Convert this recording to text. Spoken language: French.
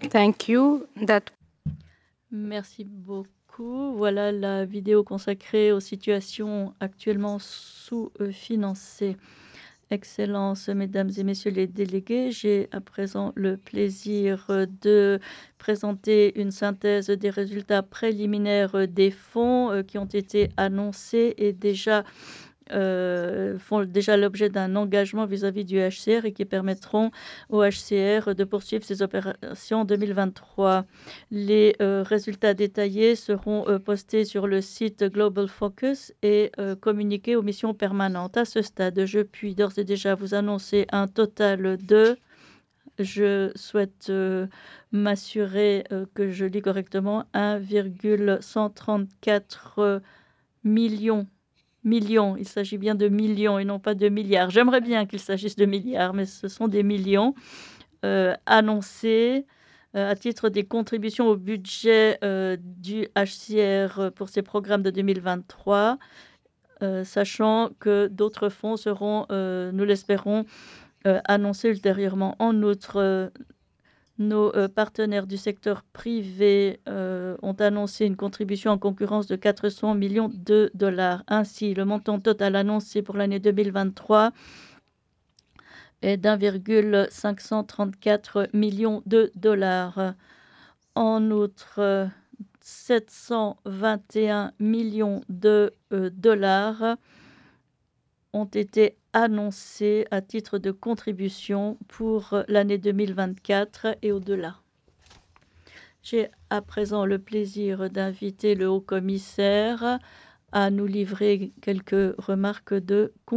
Thank you. That Merci beaucoup. Voilà la vidéo consacrée aux situations actuellement sous-financées. Excellences, mesdames et messieurs les délégués, j'ai à présent le plaisir de présenter une synthèse des résultats préliminaires des fonds qui ont été annoncés et font déjà l'objet d'un engagement vis-à-vis du HCR et qui permettront au HCR de poursuivre ses opérations en 2023. Les résultats détaillés seront postés sur le site Global Focus et communiqués aux missions permanentes. À ce stade, je puis d'ores et déjà vous annoncer un total de... Je souhaite m'assurer que je lis correctement 1,134 millions. Millions, il s'agit bien de millions et non pas de milliards. J'aimerais bien qu'il s'agisse de milliards, mais ce sont des millions annoncés à titre des contributions au budget du HCR pour ces programmes de 2023, sachant que d'autres fonds seront, nous l'espérons, annoncés ultérieurement. En outre, nos partenaires du secteur privé ont annoncé une contribution en concurrence de 400 millions de dollars. Ainsi, le montant total annoncé pour l'année 2023 est d'1,534 millions de dollars. En outre, 721 millions de dollars ont été annoncés à titre de contribution pour l'année 2024 et au-delà. J'ai à présent le plaisir d'inviter le haut-commissaire à nous livrer quelques remarques de